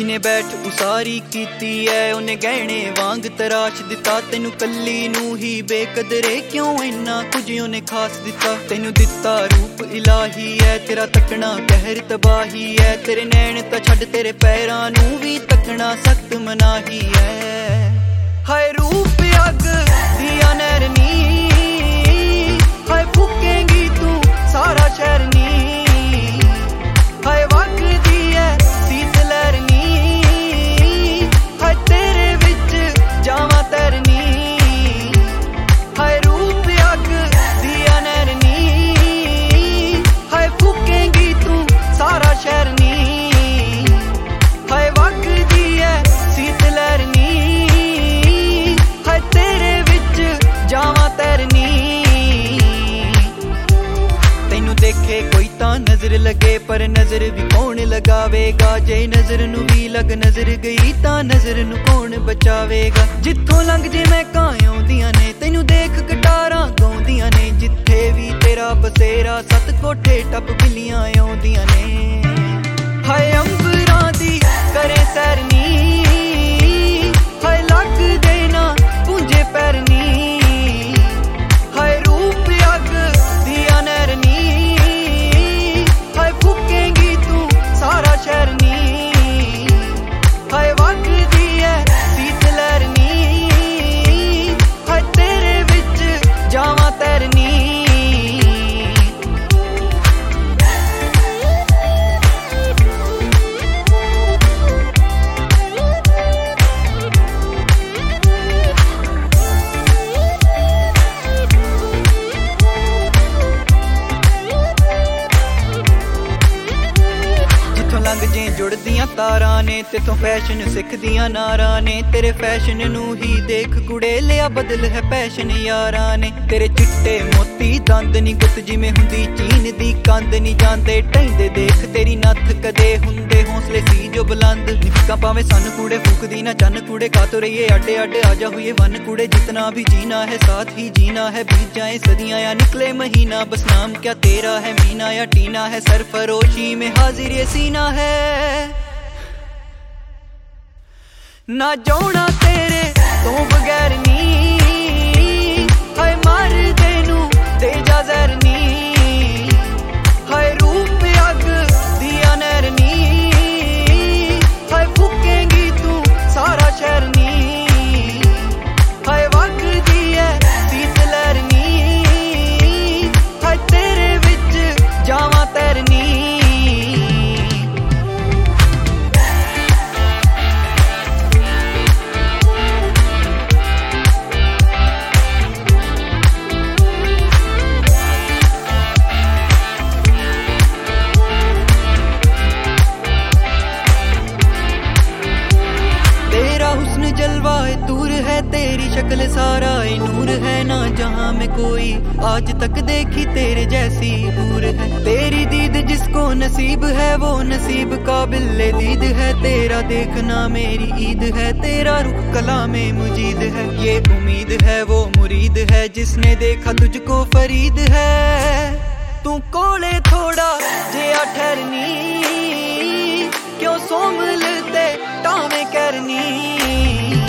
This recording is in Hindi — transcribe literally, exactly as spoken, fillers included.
ने बैठ उसारी कीती है, उन्हें गहने वांग तराश दिता। तेनू कल्ली नू ही बेकदरे क्यों इन्ना कुछ उन्हें खास दिता। तेनू दिता रूप इलाही है, तेरा तकना कहर तबाही है। तेरे नैन तां छड्ड तेरे पैरां नू भी तकना सख्त मनाही है। हाय रूप अग दिया नैरनी, हाय फूकेंगी तू सारा शहर नी। हाय वगदी है सीत लहरनी, हाय तेरे विच जावां तैरनी। हाय रूप अग दिया नैरनी, हाय फूकेंगी तू सारा शहर नी। हाय वगदी है सीत लहरनी, हाय तेरे विच जावां तैरनी। तैनू देखे कोई तां नजर लगे, पर नजर भी कौन लगावेगा। जे नजर नू भी लग नजर गई तां नजर नू कौन बचावेगा। जिथों लंघ जे मैं कांदियां ने, तैनू देख कटारां गाउंदियां ने। जिथे भी तेरा बसेरा सत कोठे टप बिल्लियां आउंदियां ने। हाय अंबरां दी करे सैरनी, हाय लग देना पूंजे पैरनी। हाय रूप अग दिया नैरनी, हाय फूकेंगी तू सारा शहर नी। हाय वगदी है सीत लहरनी, हाय तेरे विच जावां तैरनी। लंघ जे जुड़दियां तारां ने, तेथों फैशन सिखदियां नारां ने। तेरे फैशन नू ही देख कुड़े लिया बदल है पैशन यारां ने। तेरे चिट्टे मोती दंद नी गुत जिवें हुंदी चीन दी कंद नी जांदे ढैंदे देख। तेरी नथ कदे हुंदे हौसले सी जो बुलंद। निक्का पावे सन कूड़े फूकदी ना चन्न कूड़े। का तो रहिए अड्डे अड्डे आजा हुए वन कूड़े। जितना भी जीना है साथ ही जीना है, बीत जाए सदियां या निकले महीना। बस नाम क्या तेरा है, मीना या टीना है। सरफरोशी में हाजिर ये सीना है, ना जाना तेरे तो बगैर नी। हाय मार देनू दे जा जहर नी। हाय रूप अग दिया नैरनी, हाय फूकेंगी तू सारा शहर नी। हाय वगदी है सीत लहरनी, हाय तेरे विच जावां तैरनी। जलवा दूर है तेरी शक्ल सारा ए नूर है। ना जहां में कोई आज तक देखी तेरे जैसी हूर है। तेरी दीद जिसको नसीब है वो नसीब काबिल दीद है। तेरा देखना मेरी ईद है, तेरा रुख कलामे मुजीद है। ये उम्मीद है वो मुरीद है, जिसने देखा तुझको फरीद है। तू कोले थोड़ा जिया ठहरनी, क्यों सोमल ते टावे करनी।